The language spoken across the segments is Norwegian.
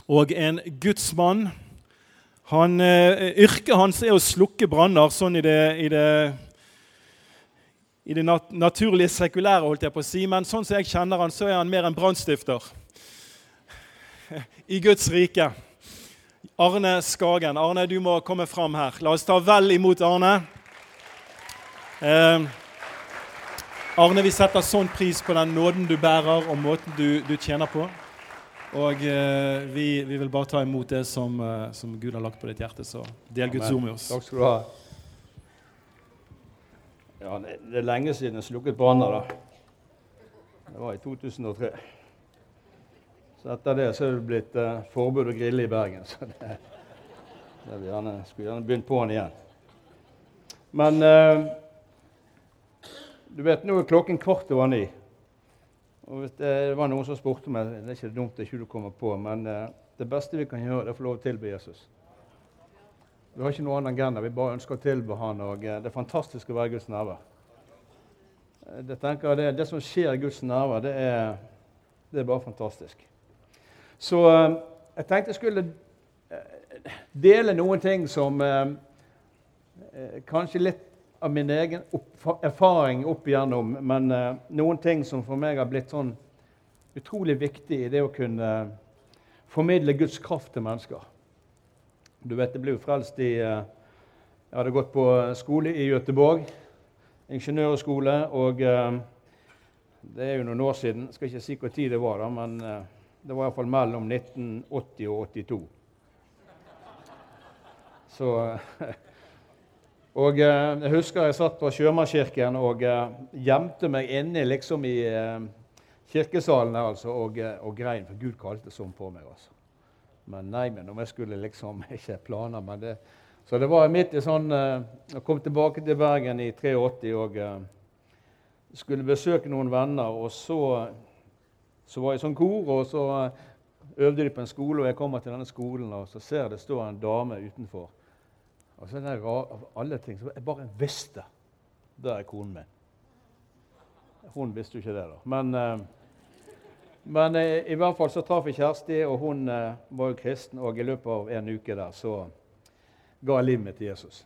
og en gudsmann. Yrket hans å slukke branner, sånn i det naturlige sekulære, holdt jeg på å si, men sånn som jeg kjenner han, så han mer en brannstifter i Guds rike. Arne Skagen. Arne, du må komme fram her. La oss ta vel imot Arne. Arne, vi setter sånn pris på den nåden du bærer og måten du tjener på. Og vi vil bare ta imot det som Gud har lagt på ditt hjerte, så del Guds ord med oss. Takk skal du ha. Ja, det lenge siden jeg slukket branner da. Det var i 2003. Så etter det så det blitt forbud å grille i Bergen, så det skulle gjerne begynt på den igjen. Men du vet, nå klokken 8:15. Og hvis det var noen som spurte meg, det ikke dumt det ikke du kommer på, men det beste vi kan gjøre det å få lov å tilbe Jesus. Vi har ikke noen annen agenda, vi bare ønsker å tilbe han, og det er fantastisk å være Guds nærvær. Jeg tenker det som skjer i Guds nærvær, det er bare fantastisk. Så jeg tenkte jeg skulle dele noen ting som kanskje litt av min egen erfaring opp igjennom, men noen ting som for meg har blitt sånn utrolig viktig i det å kunne formidle Guds kraft til mennesker. Du vet, jeg ble jo frelst jeg hadde gått på skole i Göteborg, ingeniørskole, og det er jo noen år siden, jeg skal ikke si hvor tid det var da, men det var i hvert fall mellom 1980 og 82. Så, og jeg husker jeg satt på Sjømannskirken og gjemte meg inne liksom i kirkesalen altså, og grein, for Gud kalte sånn på meg altså. Men nei, men om jeg skulle liksom ikke planer med det. Så det var midt i sånn, jeg kom tilbake til Bergen i 83 og skulle besøke noen venner, og så var jeg sånn kor, og så øvde de på en skole, og jeg kommer til denne skolen, og så ser det står en dame utenfor. Og så der av alle ting, så jeg bare visste, der er konen min. Hun visste jo ikke det da, men i hvert fall så traff jeg Kjersti, og hun var jo kristen, og i løpet av en uke der så ga jeg livet mitt til Jesus.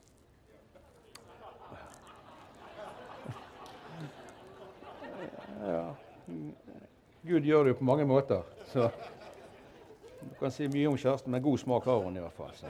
Ja, Gud gjør det jo på mange måter, så du kan si mye om Kjersten, men god smak har hun i hvert fall.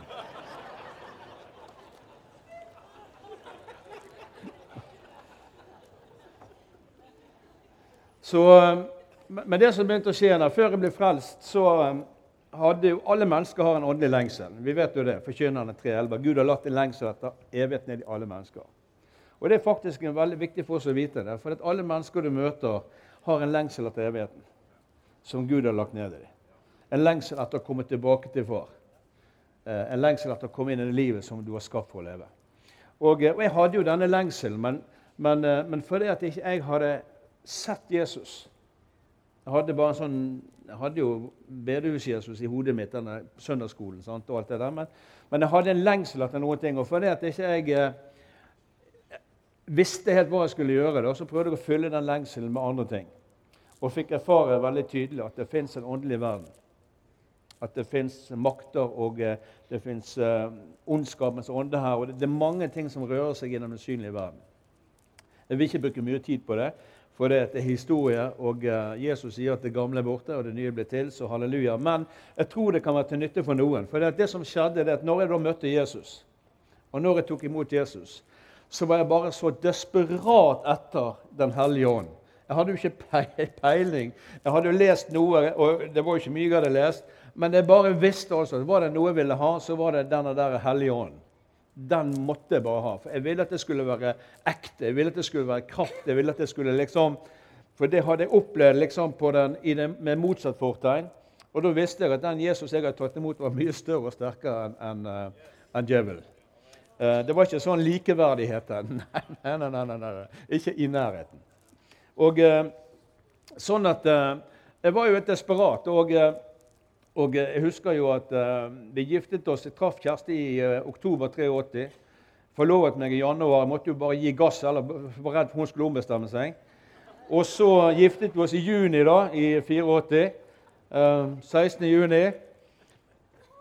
Så men det som begynte å skje da, før jeg ble frelst, så hadde jo alle mennesker har en åndelig lengsel. Vi vet jo det, Forkynnerne 3:11. Gud har lagt en lengsel etter evighet ned i alle mennesker. Og det er faktisk veldig viktig for oss å vite det, for at alle mennesker du møter har en lengsel etter evigheten, som Gud har lagt ned i dem. En lengsel etter å komme tilbake til far. En lengsel etter å komme inn i livet som du har skapt for å leve. Og jeg hadde jo denne lengselen, men fordi at jeg ikke hadde sett Jesus. Jeg hadde jo bedehus-Jesus i hodet mitt, denne søndagsskolen, sant, og alt det der, men jeg hadde en lengsel etter noen ting, og fordi at jeg visste helt hva jeg skulle gjøre, da, så prøvde jeg å fylle den lengselen med andre ting. Og fikk erfare veldig tydelig at det finnes en åndelig verden. At det finnes makter, og det finnes ondskapens ånde her, og det er mange ting som rører seg gjennom den synlige verden. Jeg vil ikke bruke mye tid på det, for det er historie, og Jesus sier at det gamle er borte, og det nye blir til, så halleluja. Men jeg tror det kan være til nytte for noen, for det som skjedde er at når jeg da møtte Jesus, og når jeg tok imot Jesus, så var jeg bare så desperat etter den hellige ånd. Jeg hadde jo ikke peiling. Jeg hadde jo lest noe, og det var jo ikke mye jeg hadde lest, men jeg bare visste altså, var det noe jeg ville ha, så var det denne der hellige ånd. Den måtte jeg bare ha, for jeg ville at det skulle være ekte, jeg ville at det skulle være kraft, jeg ville at det skulle liksom, for det hadde jeg opplevd liksom med motsatt fortegn, og da visste jeg at den Jesus jeg hadde tatt imot var mye større og sterkere enn djevelen. Det var ikke sånn likeverdighet, nei, ikke i nærheten. Og sånn at jeg var jo et desperat, og jeg husker jo at vi giftet oss, jeg traff Kjersti i oktober 83, forlovet meg i januar, jeg måtte jo bare gi gass, eller var redd for hun skulle ombestemme seg. Og så giftet vi oss i juni da, i 84, 16. juni,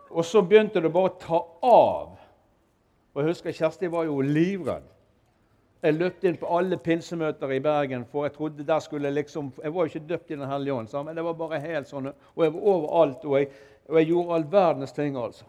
Og så begynte det bare å ta av. Og jeg husker Kjersti var jo livredd. Jeg løpte inn på alle pinsemøter i Bergen, for jeg trodde der skulle liksom, jeg var jo ikke døpt i Den hellige ånd, men det var bare helt sånn, og jeg var overalt, og jeg gjorde all verdens ting, altså.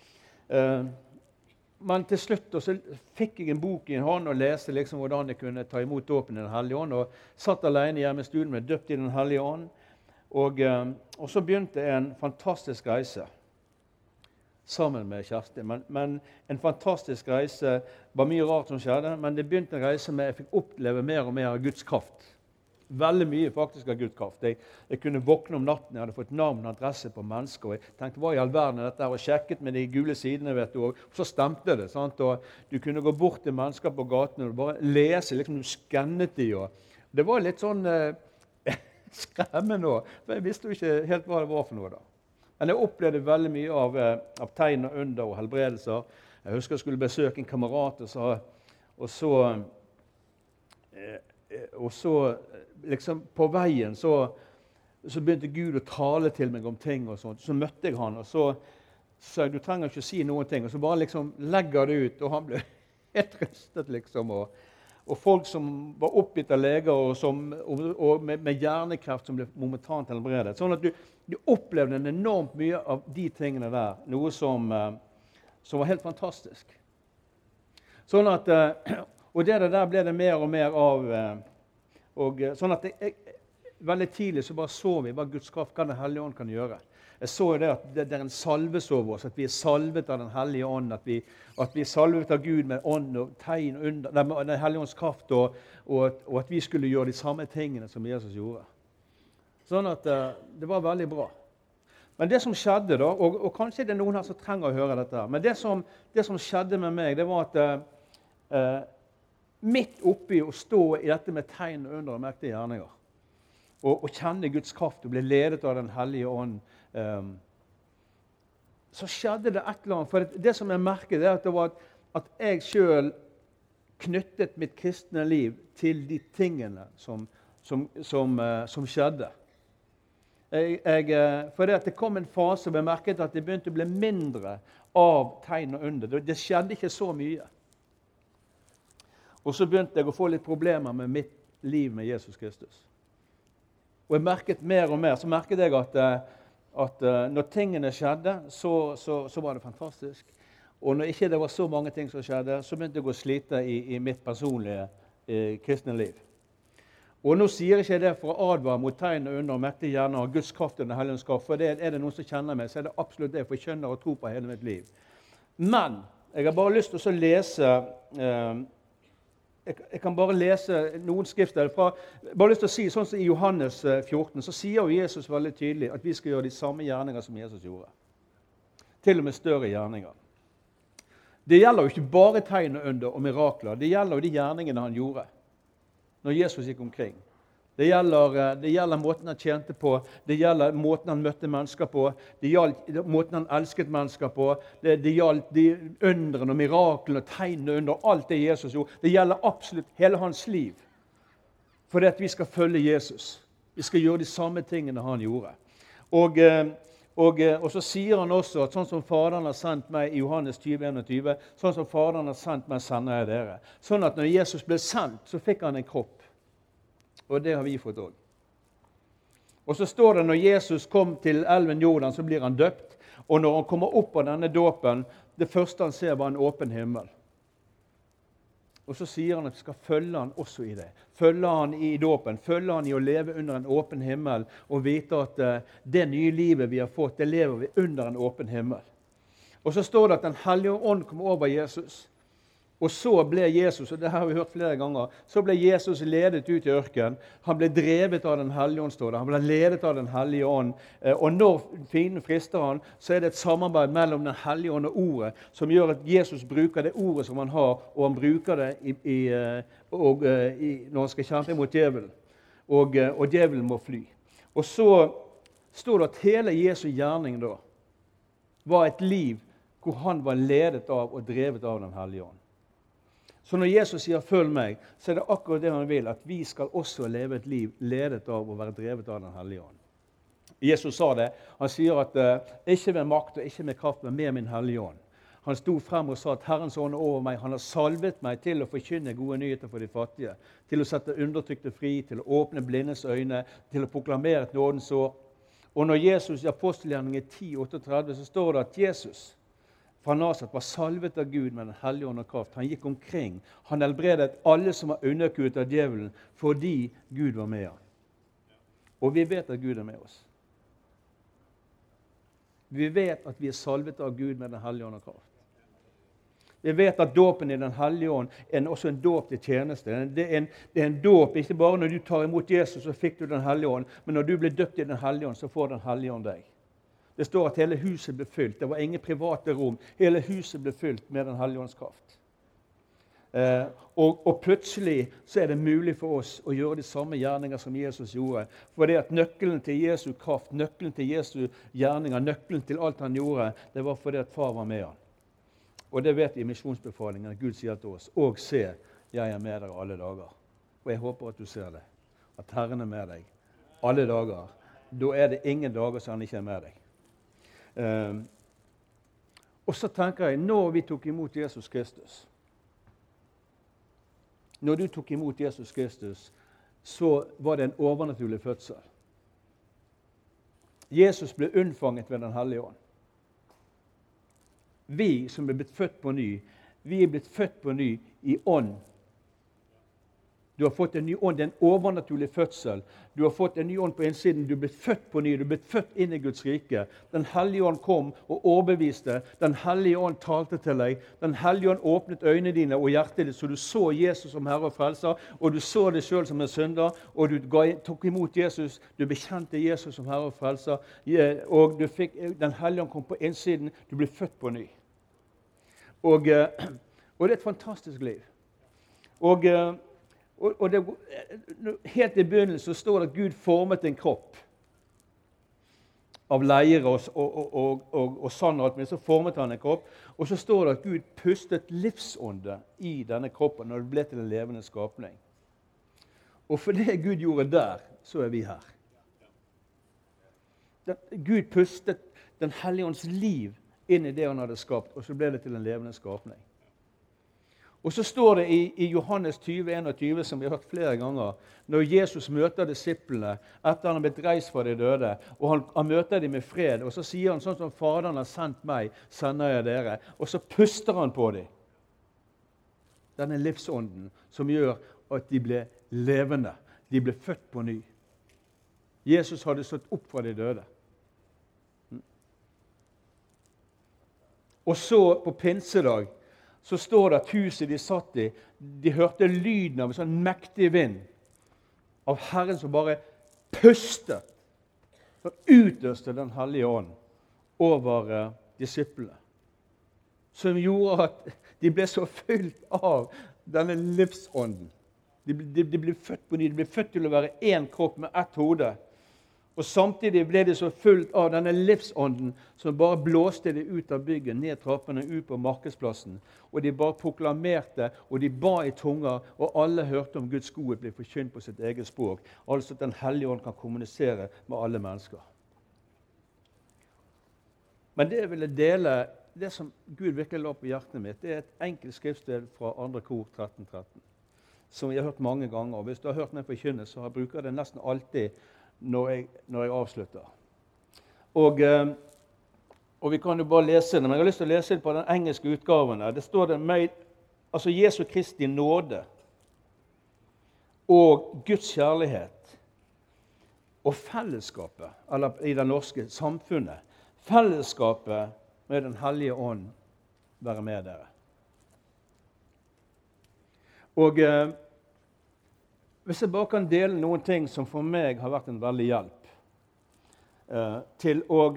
Men til slutt så fikk jeg en bok i en hånd og leste liksom hvordan jeg kunne ta imot dåpen i Den hellige ånd, og satt alene hjemme i stuen med døpt i Den hellige ånd, og så begynte en fantastisk reise sammen med Kjersti. Men en fantastisk reise, var mye rart som skjedde, men det begynte en reise med jeg fikk oppleve mer og mer av Guds kraft. Veldig mye faktisk av Guds kraft. Jeg kunne våkne om natten, jeg hadde fått navn og adresse på mennesker, og jeg tenkte, hva i all verden er dette her, og sjekket med de gule sidene, vet du, og så stemte det, sant? Og du kunne gå bort til mennesker på gaten, og bare lese, liksom du skannet de, og det var litt sånn skremmende, for jeg visste jo ikke helt hva det var for noe da. Men jeg opplevde veldig mye av tegn og under og helbredelser. Jeg husker jeg skulle besøke en kamerat, og så liksom på veien så begynte Gud å tale til meg om ting og sånt. Så møtte jeg han, og så sa jeg, du trenger ikke si noen ting, og så bare liksom legger det ut, og han ble helt rystet liksom, og folk som var oppgitt av leger og med hjernekreft som ble momentant helbredet. Sånn at du opplevde en enormt mye av de tingene der, noe som var helt fantastisk. Sånn at, og det der ble det mer og mer av, og sånn at veldig tidlig så bare så vi hva Guds kraft, hva Den hellige ånd kan gjøre. Jeg så jo det at det er en salvelse over oss, at vi er salvet av Den hellige ånd, at vi er salvet av Gud med ånd og tegn under Den hellige ånds kraft, og at vi skulle gjøre de samme tingene som Jesus gjorde. Sånn at det var veldig bra. Men det som skjedde da, og kanskje det er noen her som trenger å høre dette, men det som skjedde med meg, det var at midt oppi å stå i dette med tegn under og mektige gjerninger, og kjenne Guds kraft og bli ledet av Den hellige ånd, så skjedde det et eller annet. For det som jeg merket, er at det var at jeg selv knyttet mitt kristne liv til de tingene som skjedde. For det kom en fase hvor jeg merket at det begynte å bli mindre av tegn og under. Det skjedde ikke så mye. Og så begynte jeg å få litt problemer med mitt liv med Jesus Kristus. Og jeg merket mer og mer, så merket jeg at når tingene skjedde, så var det fantastisk. Og når ikke det var så mange ting som skjedde, så begynte jeg å slite i mitt personlige kristne liv. Og nå sier jeg ikke det for å advare mot tegn og under og mektige gjerninger og Guds kraft og Den hellige ånds kraft, for er det noen som kjenner meg, så er det absolutt det, for jeg skjønner og tror på hele mitt liv. Men jeg har bare lyst til å lese jeg kan bare lese noen skrifter fra, bare lyst til å si, sånn som i Johannes 14, så sier jo Jesus veldig tydelig at vi skal gjøre de samme gjerninger som Jesus gjorde. Til og med større gjerninger. Det gjelder jo ikke bare tegn og under og mirakler, det gjelder jo de gjerningene han gjorde når Jesus gikk omkring. Det gjelder måten han tjente på, det gjelder måten han møtte mennesker på, det gjelder måten han elsket mennesker på, det gjelder de undrene og miraklene og tegnene under alt det Jesus gjorde. Det gjelder absolutt hele hans liv. For det at vi skal følge Jesus. Vi skal gjøre de samme tingene han gjorde. Og så sier han også at sånn som Faderen har sendt meg i Johannes 20:21, sånn som Faderen har sendt meg, sender jeg dere. Sånn at når Jesus ble sendt, så fikk han en kropp. Og det har vi fått også. Og så står det når Jesus kom til elven Jordan, så blir han døpt. Og når han kommer opp av denne dåpen, det første han ser var en åpen himmel. Og så sier han at vi skal følge han også i det. Følge han i dåpen, følge han i å leve under en åpen himmel, og vite at det nye livet vi har fått, det lever vi under en åpen himmel. Og så står det at Den hellige ånd kom over Jesus. Og så ble Jesus, og det har vi hørt flere ganger, så ble Jesus ledet ut i ørkenen. Han ble drevet av Den hellige ånd, står det. Han ble ledet av Den hellige ånd. Og når fienden frister han, så er det et samarbeid mellom Den hellige ånd og ordet, som gjør at Jesus bruker det ordet som han har, og han bruker det når han skal kjempe mot djevelen. Og djevelen må fly. Og så står det at hele Jesu gjerning da var et liv hvor han var ledet av og drevet av Den hellige ånd. Så når Jesus sier 'følg meg', så er det akkurat det han vil, at vi skal også leve et liv ledet av og være drevet av Den hellige ånd. Jesus sa det. Han sier at ikke med makt og ikke med kraft, men med min hellige ånd. Han sto frem og sa at Herrens ånd er over meg. Han har salvet meg til å forkynne gode nyheter for de fattige, til å sette undertrykte fri, til å åpne blindes øyne, til å proklamere et nådens år. Og når Jesus i apostelgjerningen 10:38 så står det at Jesus fra Nasaret var salvet av Gud med den hellige ånd og kraft. Han gikk omkring. Han helbredet alle som var underkuet av djevelen, fordi Gud var med ham. Og vi vet at Gud er med oss. Vi vet at vi er salvet av Gud med den hellige ånd og kraft. Vi vet at dåpen i den hellige ånd er også en dåp til tjeneste. Det er en dåp, ikke bare når du tar imot Jesus, så fikk du den hellige ånd, men når du blir døpt i den hellige ånd, så får den hellige ånd deg. Det står at hele huset ble fylt. Det var ingen private rom. Hele huset ble fylt med den hellige ånds kraft. Og plutselig så er det mulig for oss å gjøre de samme gjerninger som Jesus gjorde. For det at nøkkelen til Jesu kraft, nøkkelen til Jesu gjerninger, nøkkelen til alt han gjorde, det var fordi at far var med han. Og det vet vi i misjonsbefalingen at Gud sier til oss. Og se, jeg er med dere alle dager. Og jeg håper at du ser det. At Herren er med deg alle dager. Da er det ingen dager som han ikke er med deg. Og så tenker jeg, når vi tok imot Jesus Kristus, når du tok imot Jesus Kristus, så var det en overnaturlig fødsel. Jesus ble unnfanget ved den hellige ånd. Vi som er blitt født på ny, vi er blitt født på ny i ånd. Du har fått en ny ånd, det er en overnaturlig fødsel. Du har fått en ny ånd på innsiden, du er blitt født på ny, du er blitt født inn i Guds rike. Den hellige ånd kom og overbeviste, den hellige ånd talte til deg, den hellige ånd åpnet øynene dine og hjertet ditt, så du så Jesus som Herre og Frelser, og du så deg selv som en synder, og du tok imot Jesus, du bekjente Jesus som Herre og Frelser, og den hellige ånd kom på innsiden, du ble født på ny. Og det er et fantastisk liv. Og helt i begynnelsen så står det at Gud formet en kropp av leire og sand og alt, men så formet han en kropp. Og så står det at Gud pustet livsånde i denne kroppen når det ble til en levende skapning. Og for det Gud gjorde der, så er vi her. Gud pustet den hellige ånds liv inn i det han hadde skapt, og så ble det til en levende skapning. Og så står det i Johannes 20:21, som vi har hørt flere ganger, når Jesus møter disiplene etter han har blitt reist fra de døde, og han møter dem med fred, og så sier han sånn som Faderen har sendt meg, sender jeg dere. Og så puster han på dem. Denne livsånden som gjør at de ble levende. De ble født på ny. Jesus hadde stått opp fra de døde. Og så på pinsedag så står det at huset de satt i, de hørte lyden av en sånn mektig vind av Herren som bare pustet, som utløste den hellige ånd over disiplene. Som gjorde at de ble så fylt av denne livsånden. De ble født på ny, de ble født til å være én kropp med ett hode. Og samtidig ble de så fullt av denne livsånden som bare blåste de ut av bygget, ned trappene, ut på markedsplassen. Og de bare proklamerte, og de ba i tunger, og alle hørte om Guds godhet bli forkynt på sitt eget språk. Altså at den hellige ånd kan kommunisere med alle mennesker. Men det jeg ville dele, det som Gud virkelig la på hjertet mitt, det er et enkelt skriftsted fra 2. kor 13:13, som jeg har hørt mange ganger. Og hvis du har hørt meg forkynne, så bruker jeg det nesten alltid når jeg avslutter. Og vi kan jo bare lese det, men jeg har lyst til å lese det på den engelske utgaven. Det står det altså Jesu Kristi nåde og Guds kjærlighet og fellesskapet, eller i det norske samfunnet, fellesskapet med den hellige ånd være med dere. Og hvis jeg bare kan dele noen ting som for meg har vært en veldig hjelp til å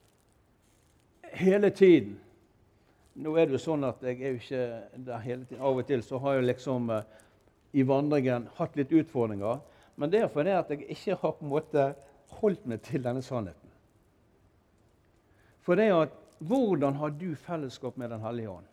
hele tiden. Nå er det jo sånn at jeg er jo ikke der hele tiden. Av og til så har jeg liksom i vandringen hatt litt utfordringer, men det er fordi at jeg ikke har på en måte holdt meg til denne sannheten. For det er at hvordan har du fellesskap med den hellige ånd?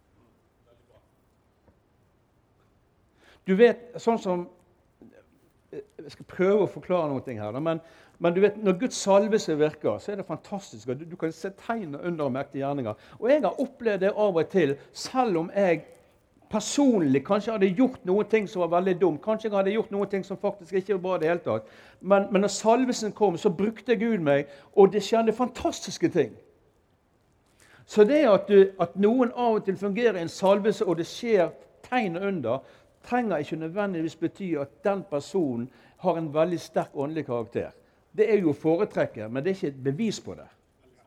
Du vet, sånn som Jeg skal prøve å forklare noe her. Men du vet, når Guds salvelse virker, så det fantastisk. Du kan se tegn under og mektige gjerninger. Og jeg har opplevd det av og til, selv om jeg personlig kanskje hadde gjort noen ting som var veldig dumt. Kanskje jeg hadde gjort noen ting som faktisk ikke var bra i det hele tatt. Men når salvelsen kom, så brukte Gud meg, og det skjedde fantastiske ting. Så det at noen av og til fungerer i en salvelse, og det skjer tegn under, trenger ikke nødvendigvis bety at den personen har en veldig sterk åndelig karakter. Det jo å foretrekke, men det ikke et bevis på det.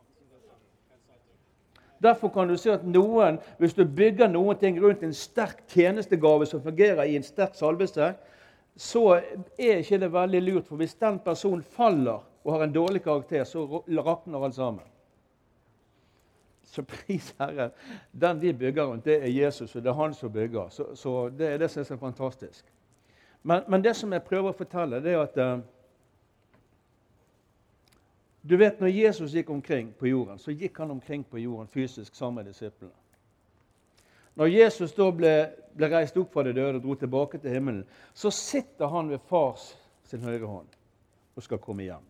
Derfor kan du si at noen, hvis du bygger noen ting rundt en sterk tjenestegave som fungerer i en sterk salvelse, så ikke det veldig lurt, for hvis den personen faller og har en dårlig karakter, så rakner alt sammen. Så pris Herren, den vi bygger rundt, det Jesus, og det han som bygger. Så det det som så fantastisk. Men det som jeg prøver å fortelle, det at du vet, når Jesus gikk omkring på jorden, så gikk han omkring på jorden fysisk sammen med disiplene. Når Jesus da ble reist opp fra det døde og dro tilbake til himmelen, så sitter han ved fars sin høyre hånd og skal komme hjem.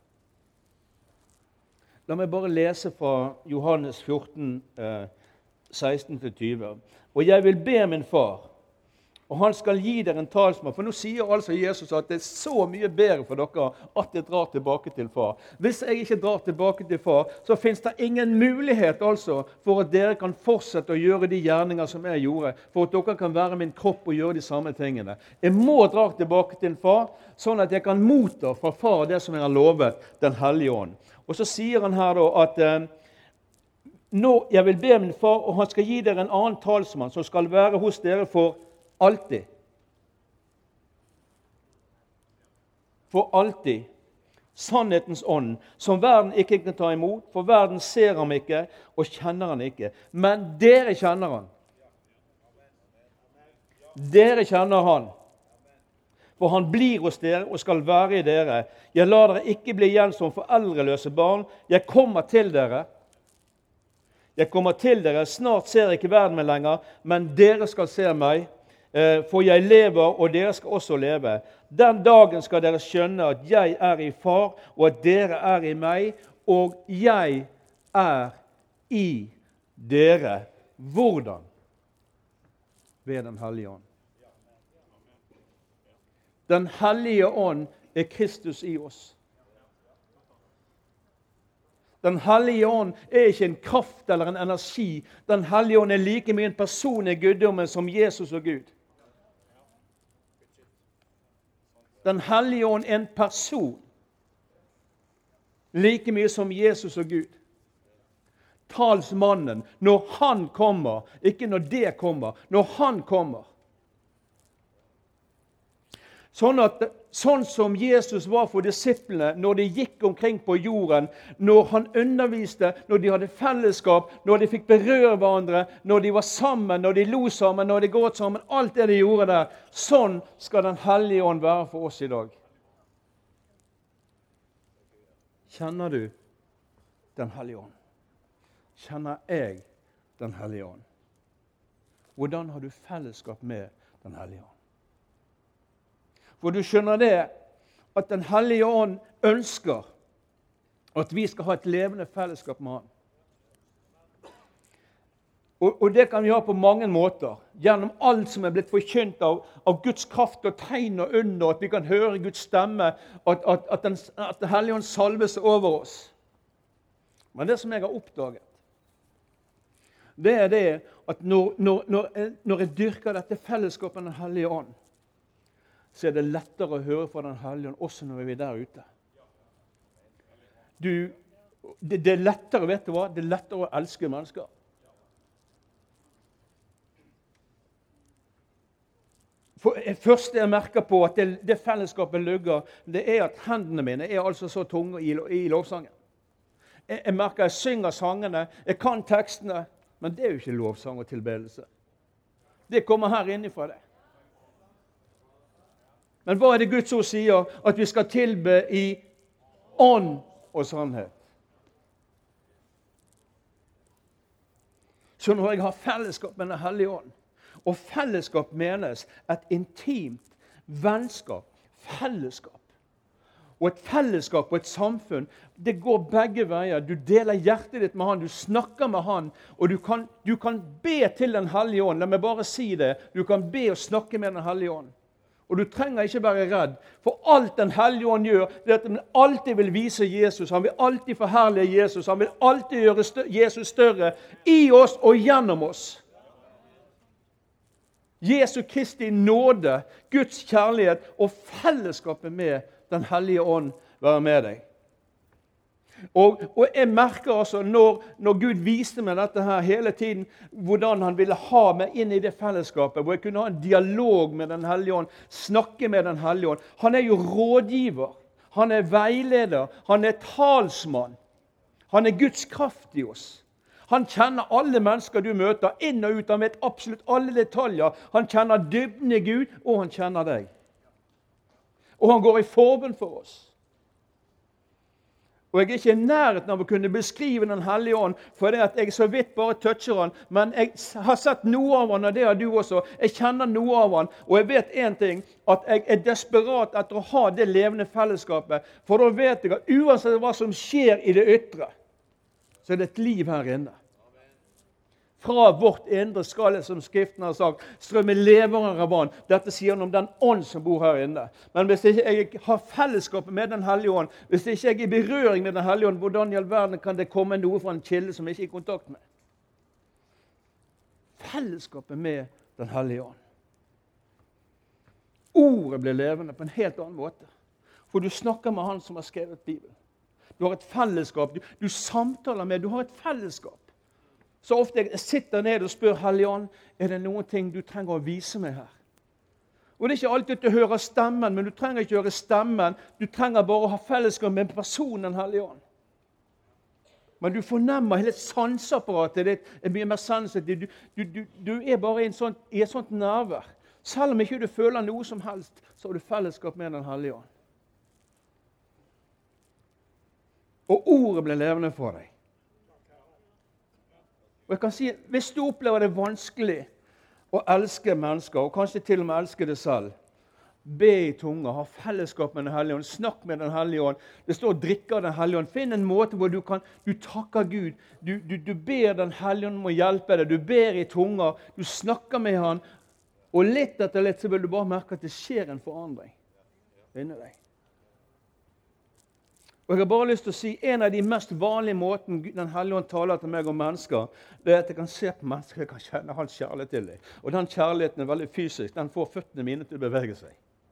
La meg bare lese fra Johannes 14, 16-20. Og jeg vil be min far, og han skal gi dere en talsmann. For nå sier altså Jesus at det så mye bedre for dere at jeg drar tilbake til far. Hvis jeg ikke drar tilbake til far, så finnes det ingen mulighet altså for at dere kan fortsette å gjøre de gjerninger som jeg gjorde, for at dere kan være min kropp og gjøre de samme tingene. Jeg må dra tilbake til far, sånn at jeg kan motta fra far det som jeg har lovet, den hellige ånd. Og så sier han her da at nå jeg vil be min far, og han skal gi dere en annen talsmann som skal være hos dere for alltid. For alltid. Sannhetens ånd, som verden ikke kan ta imot, for verden ser ham ikke og kjenner han ikke. Men dere kjenner han. Dere kjenner han. For han blir hos dere og skal være i dere. Jeg lar dere ikke bli igjen som foreldreløse barn. Jeg kommer til dere. Jeg kommer til dere. Snart ser ikke verden meg lenger, men dere skal se meg. For jeg lever, og dere skal også leve. Den dagen skal dere skjønne at jeg i far, og at dere i meg, og jeg i dere. Hvordan? Ved den hellige ånd. Den hellige ånd Kristus i oss. Den hellige ånd ikke en kraft eller en energi. Den hellige ånd like mye en person i guddommen som Jesus og Gud. Den hellige ånd en person. Like mye som Jesus og Gud. Talsmannen, når han kommer, ikke når det kommer, når han kommer. Sånn som Jesus var for disiplene når de gikk omkring på jorden, når han underviste, når de hadde fellesskap, når de fikk berøre hverandre, når de var sammen, når de lo sammen, når de gråt sammen, alt det de gjorde der, sånn skal den hellige ånd være for oss i dag. Kjenner du den hellige ånd? Kjenner jeg den hellige ånd? Hvordan har du fellesskap med den hellige ånd? For du skjønner det, at den hellige ånd ønsker at vi skal ha et levende fellesskap med han. Og det kan vi ha på mange måter, gjennom alt som blitt forkynt av Guds kraft og tegn og under, at vi kan høre Guds stemme, at den hellige ånd salves over oss. Men det som jeg har oppdaget, det det at når jeg dyrker dette fellesskapet med den hellige ånd, så det lettere å høre fra den hellige ånd, også når vi der ute. Det lettere, vet du hva? Det lettere å elske mennesker. For det første jeg merker på at det fellesskapet lugger, det at hendene mine altså så tunge i lovsangen. Jeg merker jeg synger sangene, jeg kan tekstene, men det jo ikke lovsang og tilbedelse. Det kommer her innifra det. Men hva det Guds ord sier? At vi skal tilbe i ånd og sannhet. Så når jeg har fellesskap med den hellige ånd, og fellesskap menes et intimt vennskap, fellesskap. Og et fellesskap og et samfunn, det går begge veier. Du deler hjertet ditt med han, du snakker med han, og du kan be til den hellige ånd. La meg bare si det. Du kan be og snakke med den hellige ånd. Og du trenger ikke være redd, for alt den hellige ånd gjør, det er at han alltid vil vise Jesus. Han vil alltid forherlige Jesus. Han vil alltid gjøre Jesus større i oss og gjennom oss. Jesu Kristi nåde, Guds kjærlighet og fellesskapet med den hellige ånd være med deg. Og jeg merker altså, når Gud viste meg dette her hele tiden, hvordan han ville ha meg inn i det fellesskapet, hvor jeg kunne ha en dialog med den hellige ånd, snakke med den hellige ånd. Han er jo rådgiver, han er veileder, han er talsmann. Han er Guds kraft i oss. Han kjenner alle mennesker du møter, inn og ut. Han vet absolutt alle detaljer. Han kjenner dybden i Gud, og han kjenner deg. Og han går i forbønn for oss. Og jeg er ikke i nærheten av å kunne beskrive den hellige ånd, for det at jeg så vidt bare toucher han, men jeg har sett noe av han, og det har du også. Jeg kjenner noe av han, og jeg vet en ting, at jeg er desperat etter å ha det levende fellesskapet, for da vet jeg at uansett hva som skjer i det ytre, så er det et liv her inne. Fra vårt indre skal det, som Skriften har sagt, strømme leverer av vann. Dette sier han om den ånd som bor her inne. Men hvis ikke jeg har fellesskapet med den hellige ånd, hvis ikke jeg er i berøring med den hellige ånd, hvordan i all verden kan det komme noe fra en kilde som jeg ikke er i kontakt med? Fellesskapet med den hellige ånd. Ordet blir levende på en helt annen måte. For du snakker med han som har skrevet Bibelen. Du har et fellesskap, du samtaler med, du har et fellesskap. Så ofte jeg sitter ned og spør Hellige Ånd, er det noen ting du trenger å vise meg her? Og det er ikke alltid at du hører stemmen, men du trenger ikke høre stemmen. Du trenger bare å ha fellesskap med personen Hellige Ånd. Men du fornemmer hele sanseapparatet ditt er mye mer sensitiv. Du er bare i et sånt nærvær. Selv om ikke du føler noe som helst, så har du fellesskap med den Hellige Ånd. Og ordet blir levende for deg. Og jeg kan si, hvis du opplever det vanskelig å elske mennesker, og kanskje til og med elske det selv, be i tunga, ha fellesskap med den hellige ånd, snakk med den hellige ånd. Det står drikke av den hellige ånd. Finn en måte hvor du takker Gud. Du ber den hellige ånd om å hjelpe deg. Du ber i tunga, du snakker med han, og litt etter litt så vil du bare merke at det skjer en forandring inni deg. Og jeg har bare lyst til å si, en av de mest vanlige måtene den hellige ånd taler til meg om mennesker, det er at jeg kan se på mennesker, jeg kan kjenne hans kjærlighet til dem. Og den kjærligheten er veldig fysisk, den får føttene mine til å bevege seg.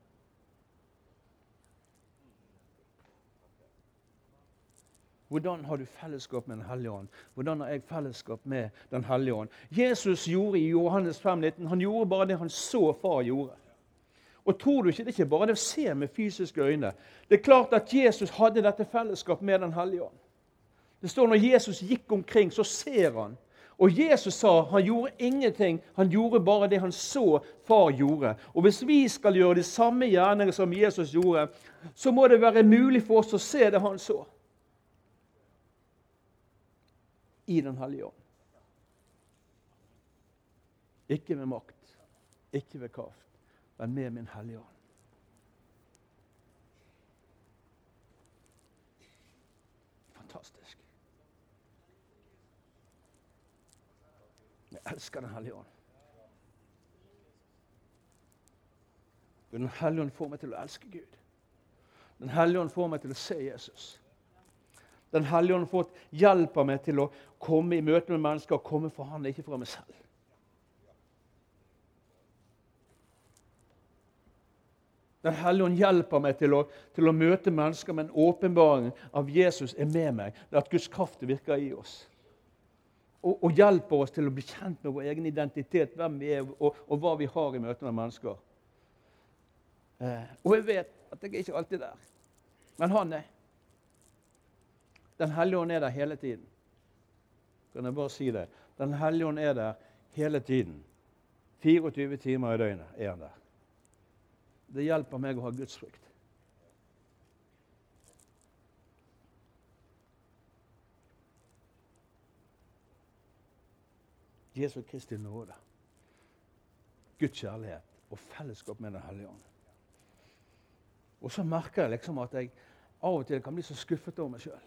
Hvordan har du fellesskap med den hellige ånd? Hvordan har jeg fellesskap med den hellige ånd? Jesus gjorde i Johannes 5,19, han gjorde bare det han så far gjorde. Og tror du ikke, det er ikke bare det å se med fysiske øyne. Det er klart at Jesus hadde dette fellesskap med den hellige ånd. Det står når Jesus gikk omkring, så ser han. Og Jesus sa, han gjorde ingenting, han gjorde bare det han så far gjorde. Og hvis vi skal gjøre de samme gjerninger som Jesus gjorde, så må det være mulig for oss å se det han så. I den hellige ånd. Ikke med makt, ikke ved kraft, men med min hellige ånd. Fantastisk. Jeg elsker den hellige ånd. Den hellige ånd får meg til å elske Gud. Den hellige ånd får meg til å se Jesus. Den hellige ånd hjelper meg til å komme i møte med mennesker og komme fra han, ikke fra meg selv. Den hellige ånd hjelper meg til å møte mennesker med en åpenbaring av Jesus er med meg. Det er at Guds kraft virker i oss. Og hjelper oss til å bli kjent med vår egen identitet, hvem vi er og hva vi har i møte med mennesker. Og jeg vet at jeg er ikke alltid der. Men han er. Den hellige ånd er der hele tiden. Kan jeg bare si det? Den hellige ånd er der hele tiden. 24 timer i døgnet er han der. Det hjelper meg å ha Guds frykt. Jesu Kristi nåde, Guds kjærlighet og fellesskap med den hellige ånd. Og så merker jeg liksom at jeg av og til kan bli så skuffet over meg selv.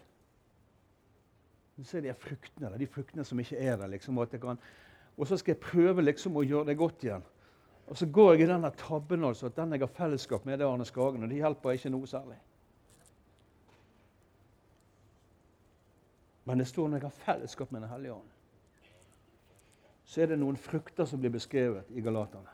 Så er det de fruktene som ikke er der. Liksom, og så skal jeg prøve liksom å gjøre det godt igjen. Og så går jeg i denne tabben altså, at den jeg har fellesskap med, det er Arne Skagen, og det hjelper ikke noe særlig. Men det står når jeg har fellesskap med Den hellige ånd, så er det noen frukter som blir beskrevet i Galaterne.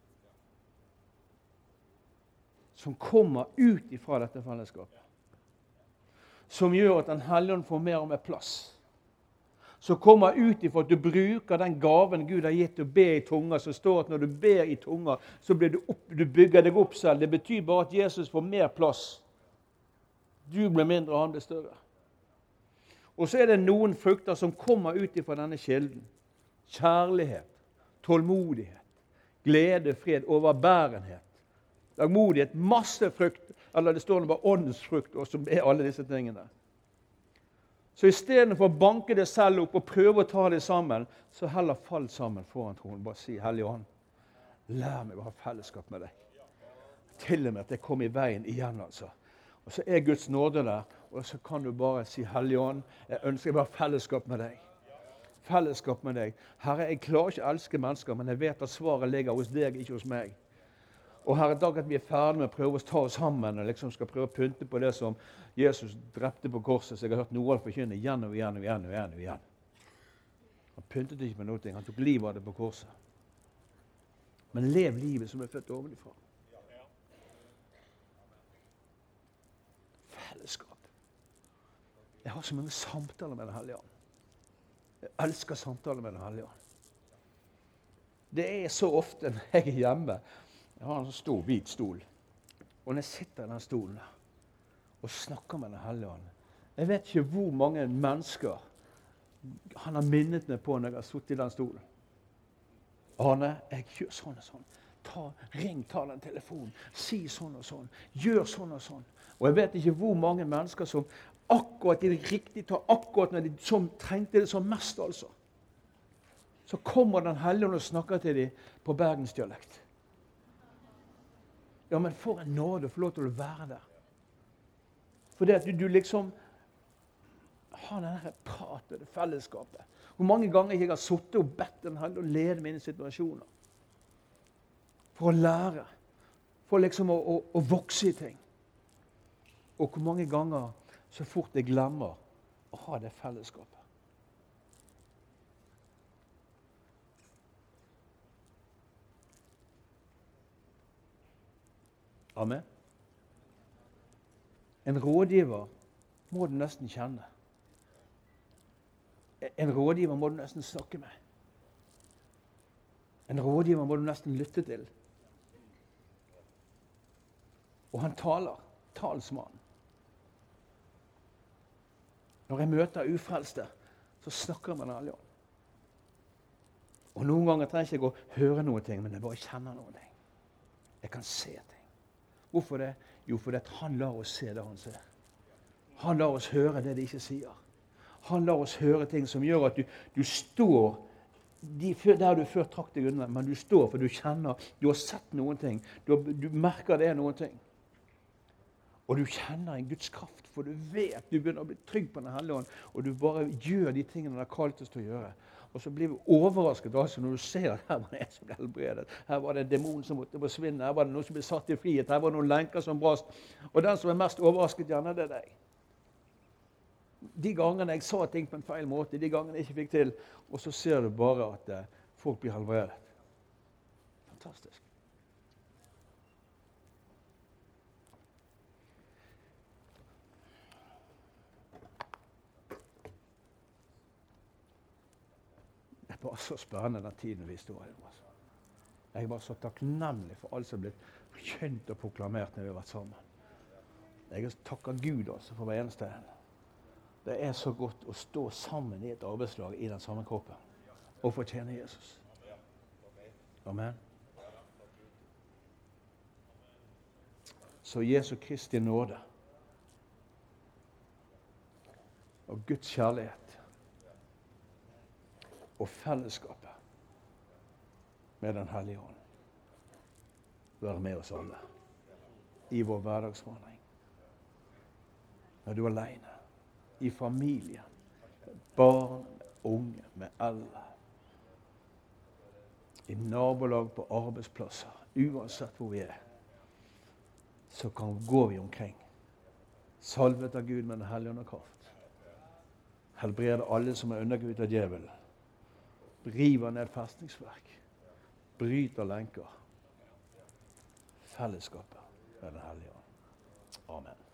Som kommer ut ifra dette fellesskapet. Som gjør at Den hellige ånd får mer og mer plass. Som kommer ut ifra at du bruker den gaven Gud har gitt å be i tunga, så står at når du ber i tunga, så blir du bygger deg opp selv. Det betyr bare at Jesus får mer plass. Du blir mindre, og han blir større. Og så er det noen frukter som kommer ut ifra denne kilden. Kjærlighet, tålmodighet, glede, fred, overbærenhet, lagmodighet, masse frukt, eller det står bare åndsfrukt, og som er alle disse tingene. Så i stedet for å banke det selv opp og prøve å ta det sammen, så heller fall sammen foran tronen. Bare si, Hellige Ånd, lær meg å ha fellesskap med deg. Til og med at jeg kom i veien igjen, altså. Og så er Guds nåde der, og så kan du bare si, Hellige Ånd, jeg ønsker bare fellesskap med deg. Fellesskap med deg. Herre, jeg klarer ikke å elske mennesker, men jeg vet at svaret ligger hos deg, ikke hos meg. Og Herre, takk at vi er ferdige med å prøve å ta oss sammen og liksom skal prøve å pynte på det som Jesus drepte på korset, så jeg har hørt noen forkynne igjen og igjen og igjen og igjen og igjen. Han pyntet ikke med noe, han tok livet av det på korset. Men lev livet som er født ovenifra. Fellesskap. Jeg har så mange samtaler med Den hellige ånd. Jeg elsker samtaler med Den hellige ånd. Det er så ofte når jeg er hjemme. Jeg har en sånn stor, hvit stol. Og når jeg sitter i den stolen der og snakker med Den hellige ånd, jeg vet ikke hvor mange mennesker han har minnet meg på når jeg har sittet i den stolen. Arne, jeg gjør sånn og sånn. Ta den telefonen. Si sånn og sånn. Gjør sånn og sånn. Og jeg vet ikke hvor mange mennesker som akkurat i det riktige tar, akkurat når de som trengte det som mest, altså. Så kommer Den hellige ånd og snakker til dem på bergensdialekt. Ja, men for en nåde å få lov til å være der. For det at du liksom har denne pratet, det fellesskapet. Hvor mange ganger jeg har suttet og bedt Den hellige ånd lede mine situasjoner. For å lære. For liksom å vokse i ting. Og hvor mange ganger så fort jeg glemmer å ha det fellesskapet. Amen. En rådgiver må du nesten kjenne. En rådgiver må du nesten snakke med. En rådgiver må du nesten lytte til. Og han taler, talsmannen. Når jeg møter ufrelste, så snakker jeg med Den hellige ånd. Og noen ganger trenger jeg ikke å høre noen ting, men jeg bare kjenner noen ting. Jeg kan se ting. Hvorfor det? Jo, fordi han lar oss se det han ser. Han lar oss høre det de ikke sier. Han lar oss høre ting som gjør at du står der du før trakk deg unna, men du står for du kjenner, du har sett noen ting, du merker det er noen ting. Og du kjenner en Guds kraft, for du vet, du begynner å bli trygg på Den hellige ånd, og du bare gjør de tingene han har kalt oss til å gjøre. Og så blir vi overrasket altså når du ser at her var det en som ble helbredet. Her var det en demon som måtte forsvinne. Her var det noen som ble satt i frihet. Her var det noen lenker som brast. Og den som er mest overrasket, gjerne det er deg. De gangene jeg sa ting på en feil måte, de gangene jeg ikke fikk til, og så ser du bare at folk blir helbredet. Fantastisk. Det er bare så spennende den tiden vi står i. Jeg er bare så takknemlig for alt som er blitt forkynt og proklamert når vi har vært sammen. Jeg takker Gud altså for hver eneste en. Det er så godt å stå sammen i et arbeidslag i den samme kroppen og fortjene Jesus. Amen. Så Jesu Kristi nåde og Guds kjærlighet og fellesskapet med Den hellige ånd være med oss alle. i vår hverdagsvandring. Når du er alene, i familien, barn, unge, med eldre, i nabolag, på arbeidsplasser, uansett hvor vi er, så går vi omkring, salvet av Gud med Den hellige ånd og kraft. Helbreder alle som er undergruet av djevelen. River ned festningsverk. Bryter lenker. Fellesskapet med Den hellige ånd. Amen.